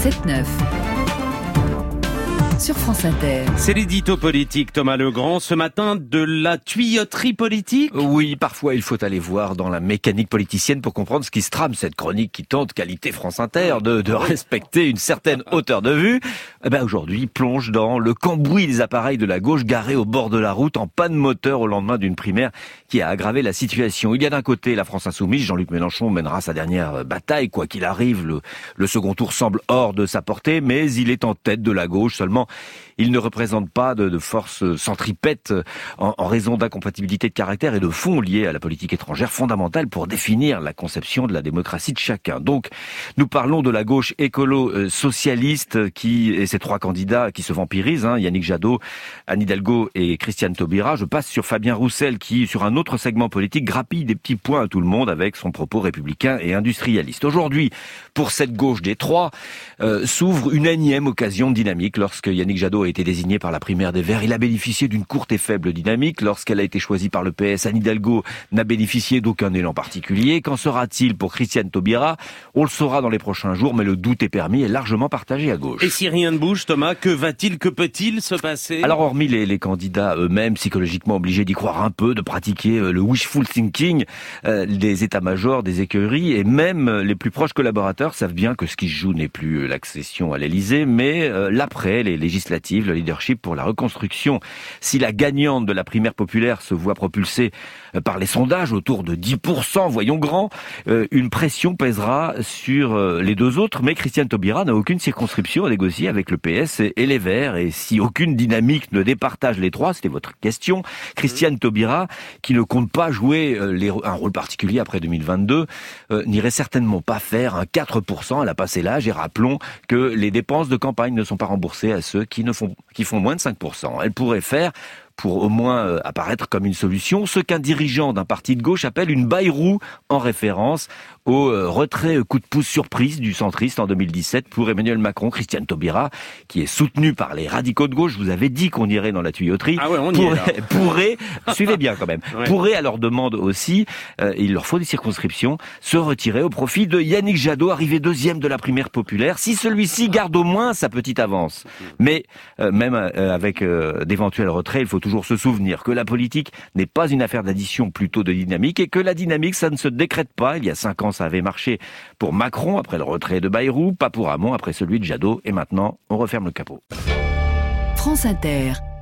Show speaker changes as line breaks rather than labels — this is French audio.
7-9 sur France Inter.
C'est l'édito politique, Thomas Legrand. Ce matin, de la tuyauterie politique ?
Oui, parfois il faut aller voir dans la mécanique politicienne pour comprendre ce qui se trame. Cette chronique qui tente, qualité France Inter, de respecter une certaine hauteur de vue. Aujourd'hui, plonge dans le cambouis des appareils de la gauche garés au bord de la route en panne moteur au lendemain d'une primaire qui a aggravé la situation. Il y a d'un côté la France Insoumise. Jean-Luc Mélenchon mènera sa dernière bataille. Quoi qu'il arrive, le second tour semble hors de sa portée, mais il est en tête de la gauche. Seulement, il ne représente pas de force centripète en raison d'incompatibilités de caractère et de fond liées à la politique étrangère fondamentale pour définir la conception de la démocratie de chacun. Donc, nous parlons de la gauche écolo-socialiste et ses trois candidats qui se vampirisent, Yannick Jadot, Anne Hidalgo et Christiane Taubira. Je passe sur Fabien Roussel qui, sur un autre segment politique, grappille des petits points à tout le monde avec son propos républicain et industrialiste. Aujourd'hui, pour cette gauche des trois, s'ouvre une énième occasion de dynamique lorsque Yannick Jadot a été désigné par la primaire des Verts. Il a bénéficié d'une courte et faible dynamique. Lorsqu'elle a été choisie par le PS, Anne Hidalgo n'a bénéficié d'aucun élan particulier. Qu'en sera-t-il pour Christiane Taubira ? On le saura dans les prochains jours, mais le doute est permis et largement partagé à gauche.
Et si rien ne bouge, Thomas, que peut-il se passer ?
Alors, hormis les candidats eux-mêmes, psychologiquement obligés d'y croire un peu, de pratiquer le wishful thinking, des états-majors, des écuries, et même les plus proches collaborateurs savent bien que ce qui se joue n'est plus l'accession à l'Élysée, mais l'après, les législatives, le leadership pour la reconstruction. Si la gagnante de la primaire populaire se voit propulsée par les sondages autour de 10%, voyons grand, une pression pèsera sur les deux autres, mais Christiane Taubira n'a aucune circonscription à négocier avec le PS et les Verts, et si aucune dynamique ne départage les trois, c'était votre question, Christiane Taubira, qui ne compte pas jouer un rôle particulier après 2022, n'irait certainement pas faire un 4%, elle a passé l'âge, et rappelons que les dépenses de campagne ne sont pas remboursées à ceux qui font moins de 5%. Elle pourrait faire, pour au moins apparaître comme une solution, ce qu'un dirigeant d'un parti de gauche appelle une Bayrou, en référence au retrait coup de pouce surprise du centriste en 2017 pour Emmanuel Macron. Christiane Taubira, qui est soutenue par les radicaux de gauche, je vous avais dit qu'on irait dans la tuyauterie, pourrait, suivez bien quand même, pourrait à leur demande aussi, il leur faut des circonscriptions, se retirer au profit de Yannick Jadot, arrivé deuxième de la primaire populaire, si celui-ci garde au moins sa petite avance. Mais même avec d'éventuels retraits, il faut toujours se souvenir que la politique n'est pas une affaire d'addition, plutôt de dynamique, et que la dynamique, ça ne se décrète pas. Il y a 5 ans, ça avait marché pour Macron après le retrait de Bayrou, pas pour Hamon après celui de Jadot, et maintenant, on referme le capot.
France Inter.